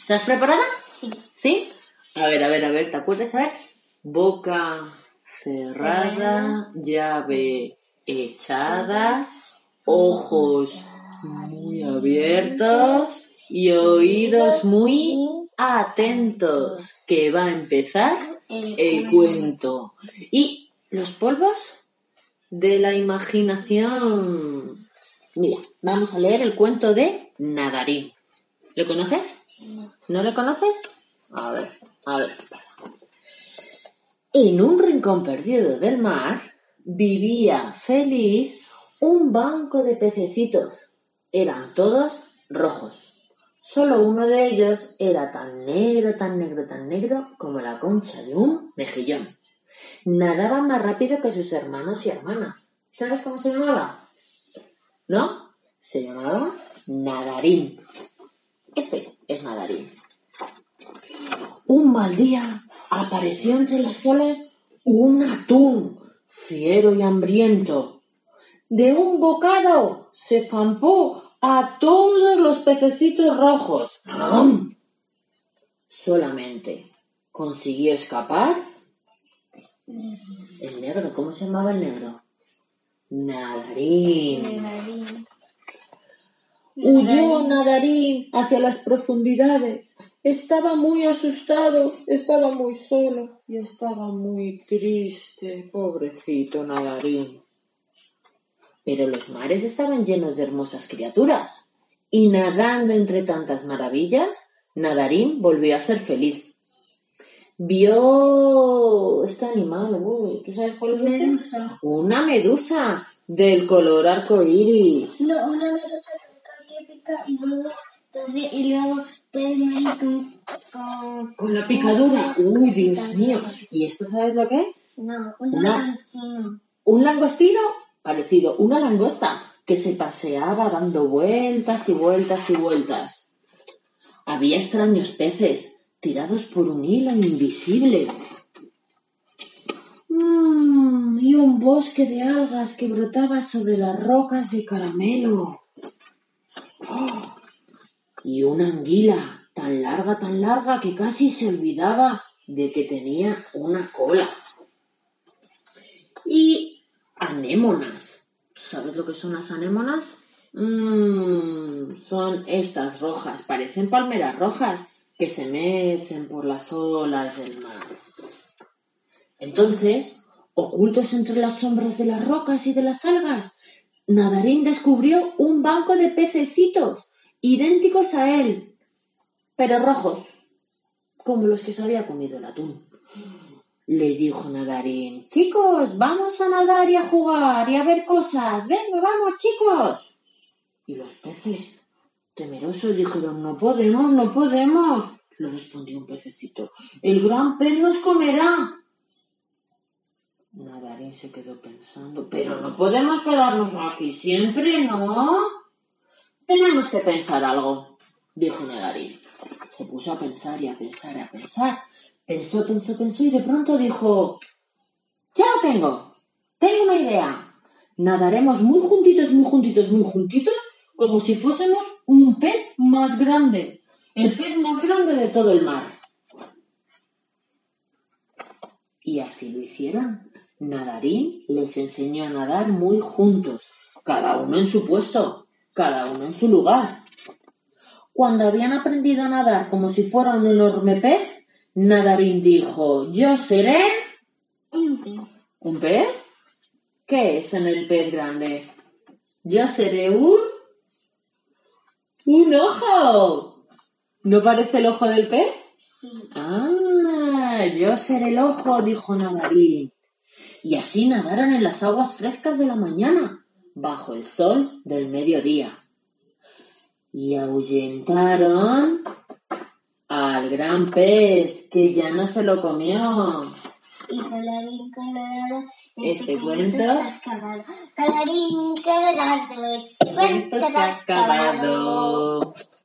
¿Estás preparada? Sí. ¿Sí? A ver, ¿te acuerdas? A ver. Boca cerrada, llave echada, ojos muy abiertos y oídos muy atentos, que va a empezar el cuento. ¿Y los polvos de la imaginación? Mira, vamos a leer el cuento de Nadarín. ¿Lo conoces? ¿No lo conoces? A ver qué pasa. En un rincón perdido del mar vivía feliz un banco de pececitos. Eran todos rojos. Solo uno de ellos era tan negro, tan negro, tan negro como la concha de un mejillón. Nadaba más rápido que sus hermanos y hermanas. ¿Sabes cómo se llamaba? ¿No? Se llamaba Nadarín. Este es Nadarín. Un mal día apareció entre las olas un atún fiero y hambriento. De un bocado se zampó a todos los pececitos rojos. ¡Rum! Solamente consiguió escapar el negro. ¿Cómo se llamaba el negro? Nadarín. Huyó Nadarín hacia las profundidades. Estaba muy asustado, estaba muy solo y estaba muy triste. Pobrecito Nadarín. Pero los mares estaban llenos de hermosas criaturas. Y nadando entre tantas maravillas, Nadarín volvió a ser feliz. Vio este animal. ¿Tú sabes cuál es este? Medusa. Una medusa del color arcoíris. No, una medusa que pica y luego puede morir Con la picadura. Uy, Dios mío. ¿Y esto sabes lo que es? No, langostino. Un langostino parecido, una langosta que se paseaba dando vueltas y vueltas y vueltas. Había extraños peces tirados por un hilo invisible. Y un bosque de algas que brotaba sobre las rocas de caramelo. ¡Oh! Y una anguila tan larga que casi se olvidaba de que tenía una cola. Y anémonas. ¿Sabes lo que son las anémonas? Son estas rojas, parecen palmeras rojas que se mecen por las olas del mar. Entonces, ocultos entre las sombras de las rocas y de las algas, Nadarín descubrió un banco de pececitos idénticos a él, pero rojos, como los que se había comido el atún. Le dijo Nadarín: chicos, vamos a nadar y a jugar y a ver cosas. Venga, vamos, chicos. Y los peces, temerosos, dijeron: no podemos. Le respondió un pececito: el gran pez nos comerá. Nadarín se quedó pensando: pero no podemos quedarnos aquí siempre, ¿no? Tenemos que pensar algo, dijo Nadarín. Se puso a pensar y a pensar y a pensar. Pensó y de pronto dijo: ¡ya lo tengo! ¡Tengo una idea! Nadaremos muy juntitos, como si fuésemos un pez más grande. El pez más grande de todo el mar. Y así lo hicieron. Nadarín les enseñó a nadar muy juntos, cada uno en su puesto, cada uno en su lugar. Cuando habían aprendido a nadar como si fuera un enorme pez, Nadarín dijo: yo seré... Un pez. ¿Un pez? ¿Qué es en el pez grande? Yo seré un ojo. ¿No parece el ojo del pez? Sí. Yo seré el ojo, dijo Nadarín. Y así nadaron en las aguas frescas de la mañana, bajo el sol del mediodía. Y ahuyentaron al gran pez, que ya no se lo comió. Y colorín colorado, Este cuento se ha acabado. Colorín colorado, se ha acabado.